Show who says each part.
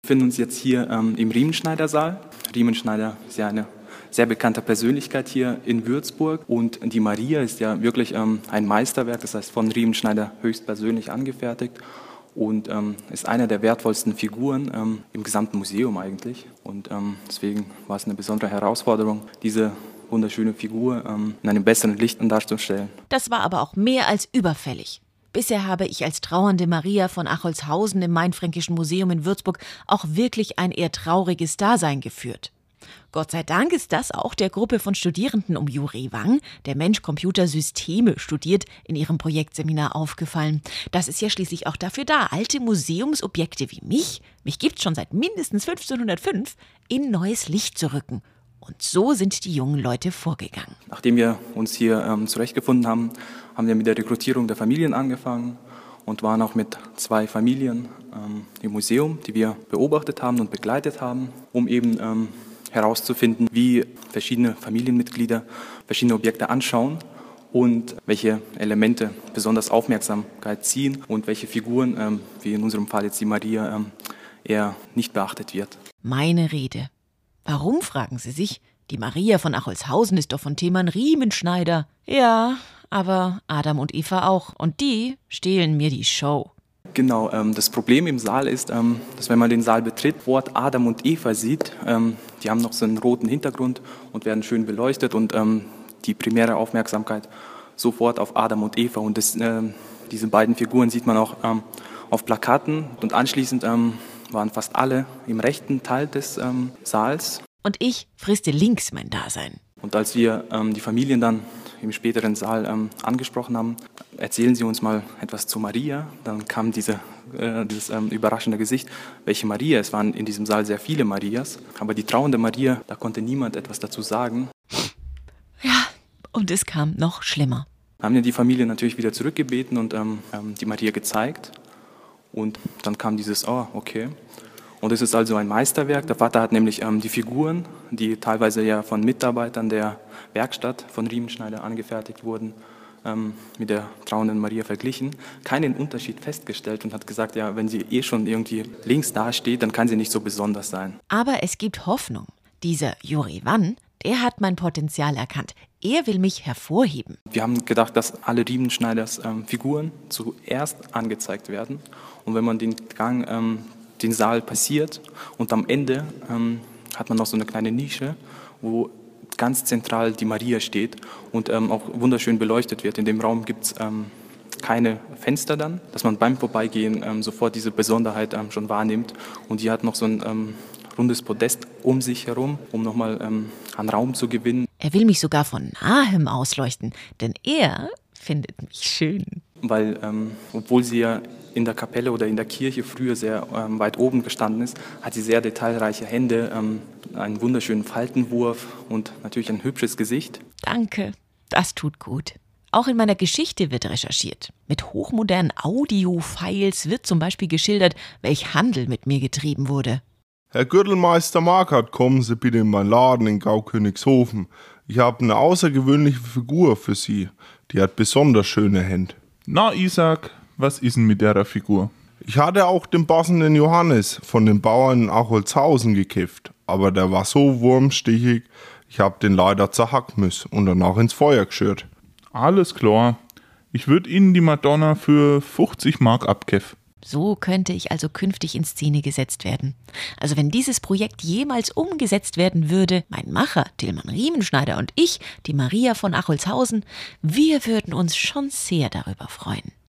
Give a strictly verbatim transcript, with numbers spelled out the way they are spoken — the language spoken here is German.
Speaker 1: Wir befinden uns jetzt hier ähm, im Riemenschneider-Saal. Riemenschneider ist ja eine sehr bekannte Persönlichkeit hier in Würzburg und die Maria ist ja wirklich ähm, ein Meisterwerk, das heißt von Riemenschneider höchstpersönlich angefertigt und ähm, ist eine der wertvollsten Figuren ähm, im gesamten Museum eigentlich und ähm, deswegen war es eine besondere Herausforderung, diese wunderschöne Figur ähm, in einem besseren Licht darzustellen.
Speaker 2: Das war aber auch mehr als überfällig. Bisher habe ich als trauernde Maria von Acholzhausen im Mainfränkischen Museum in Würzburg auch wirklich ein eher trauriges Dasein geführt. Gott sei Dank ist das auch der Gruppe von Studierenden um Juri Wang, der Mensch-Computer-Systeme studiert, in ihrem Projektseminar aufgefallen. Das ist ja schließlich auch dafür da, alte Museumsobjekte wie mich, mich gibt's schon seit mindestens fünfzehnhundertfünf, in neues Licht zu rücken. Und so sind die jungen Leute vorgegangen.
Speaker 1: Nachdem wir uns hier ähm, zurechtgefunden haben, haben wir mit der Rekrutierung der Familien angefangen und waren auch mit zwei Familien ähm, im Museum, die wir beobachtet haben und begleitet haben, um eben ähm, herauszufinden, wie verschiedene Familienmitglieder verschiedene Objekte anschauen und welche Elemente besonders Aufmerksamkeit ziehen und welche Figuren, ähm, wie in unserem Fall jetzt die Maria, ähm, eher nicht beachtet wird.
Speaker 2: Meine Rede. Warum, fragen Sie sich? Die Maria von Acholzhausen ist doch von Themann Riemenschneider. Ja, aber Adam und Eva auch. Und die stehlen mir die Show.
Speaker 1: Genau, ähm, das Problem im Saal ist, ähm, dass wenn man den Saal betritt, Wort Adam und Eva sieht, ähm, die haben noch so einen roten Hintergrund und werden schön beleuchtet und ähm, die primäre Aufmerksamkeit sofort auf Adam und Eva. Und das, äh, diese beiden Figuren sieht man auch ähm, auf Plakaten und anschließend ähm, waren fast alle im rechten Teil des ähm, Saals.
Speaker 2: Und ich friste links mein Dasein.
Speaker 1: Und als wir ähm, die Familien dann im späteren Saal ähm, angesprochen haben, erzählen Sie uns mal etwas zu Maria. Dann kam diese, äh, dieses ähm, überraschende Gesicht, welche Maria? Es waren in diesem Saal sehr viele Marias, aber die trauernde Maria, da konnte niemand etwas dazu sagen.
Speaker 2: Ja, und es kam noch schlimmer.
Speaker 1: Wir haben ja die Familie natürlich wieder zurückgebeten und ähm, die Maria gezeigt. Und dann kam dieses, oh, okay. Und es ist also ein Meisterwerk. Der Vater hat nämlich ähm, die Figuren, die teilweise ja von Mitarbeitern der Werkstatt von Riemenschneider angefertigt wurden, ähm, mit der trauernden Maria verglichen, keinen Unterschied festgestellt und hat gesagt, ja, wenn sie eh schon irgendwie links dasteht, dann kann sie nicht so besonders sein.
Speaker 2: Aber es gibt Hoffnung. Dieser Juri Wang, der hat mein Potenzial erkannt. Er will mich hervorheben.
Speaker 1: Wir haben gedacht, dass alle Riemenschneiders ähm, Figuren zuerst angezeigt werden. Und wenn man den Gang, ähm, den Saal passiert und am Ende ähm, hat man noch so eine kleine Nische, wo ganz zentral die Maria steht und ähm, auch wunderschön beleuchtet wird. In dem Raum gibt es ähm, keine Fenster dann, dass man beim Vorbeigehen ähm, sofort diese Besonderheit ähm, schon wahrnimmt. Und die hat noch so ein ähm, rundes Podest um sich herum, um nochmal ähm, an Raum zu gewinnen.
Speaker 2: Er will mich sogar von nahem ausleuchten, denn er findet mich schön.
Speaker 1: Weil, ähm, obwohl sie ja in der Kapelle oder in der Kirche früher sehr ähm, weit oben gestanden ist, hat sie sehr detailreiche Hände, ähm, einen wunderschönen Faltenwurf und natürlich ein hübsches Gesicht.
Speaker 2: Danke, das tut gut. Auch in meiner Geschichte wird recherchiert. Mit hochmodernen Audio-Files wird zum Beispiel geschildert, welch Handel mit mir getrieben wurde.
Speaker 3: Herr Gürtelmeister Markert, kommen Sie bitte in meinen Laden in Gaukönigshofen. Ich habe eine außergewöhnliche Figur für Sie. Die hat besonders schöne Hände.
Speaker 4: Na, Isaac, was ist denn mit der Figur?
Speaker 3: Ich hatte auch den passenden Johannes von den Bauern in Acholzhausen gekifft. Aber der war so wurmstichig, ich habe den leider zerhacken müssen und danach ins Feuer geschürt.
Speaker 4: Alles klar. Ich würde Ihnen die Madonna für fünfzig Mark abkämpfen.
Speaker 2: So könnte ich also künftig in Szene gesetzt werden. Also wenn dieses Projekt jemals umgesetzt werden würde, mein Macher, Tilman Riemenschneider und ich, die Maria von Acholzhausen, wir würden uns schon sehr darüber freuen.